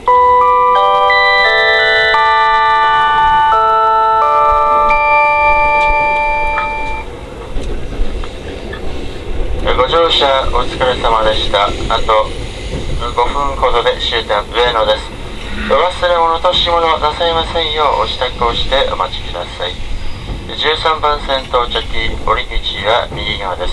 ご乗車お疲れ様でした。あと5分ほどで終点上野です。お忘れ物、落とし物なさいませんようお支度をしてお待ちください。13番線到着、降り口は右側です。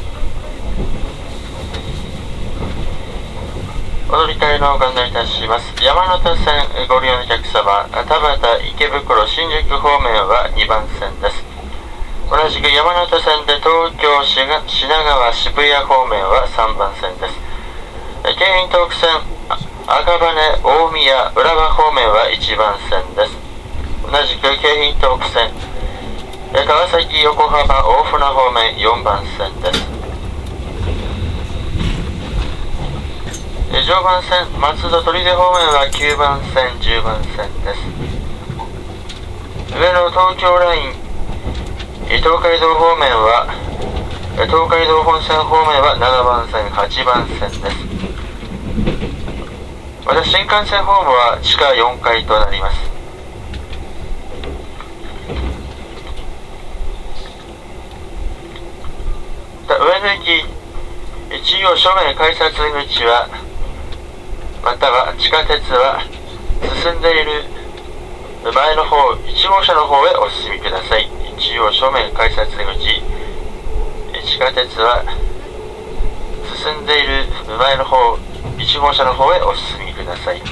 踊り隊のご案内いたします。山手線ご利用のお客様、田端、池袋、新宿方面は2番線です。同じく山手線で東京、品川、渋谷方面は3番線です。京浜東北線、赤羽、大宮、浦和方面は1番線です。同じく京浜東北線、川崎、横浜、大船方面4番線です。常磐線、松戸、取手方面は9番線、10番線です。上野東京ライン、東海道方面は東海道本線方面は7番線、8番線です。また新幹線ホームは地下4階となります。上野駅中央正面改札口はまたは地下鉄は進んでいる前の方1号車の方へお進みください。中央正面改札口、地下鉄は進んでいる前の方1号車の方へお進みください。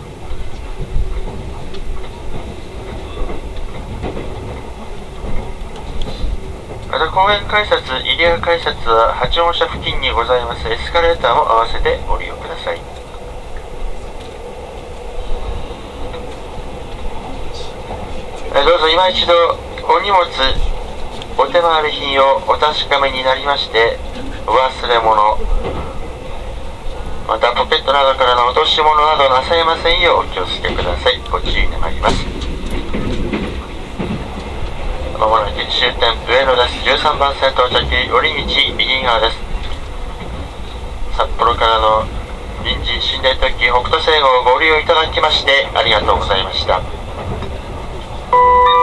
また公園改札、入谷改札は8号車付近にございますエスカレーターも合わせてご利用ください。どうぞ今一度お荷物、お手回り品をお確かめになりまして、お忘れ物、またポケットなどからの落とし物などなさいませんようお気をつけください。ご注意願います。まもなく終点上野です。13番線到着、降り口右側です。札幌からの臨時寝台特急北斗星号をご利用いただきましてありがとうございました。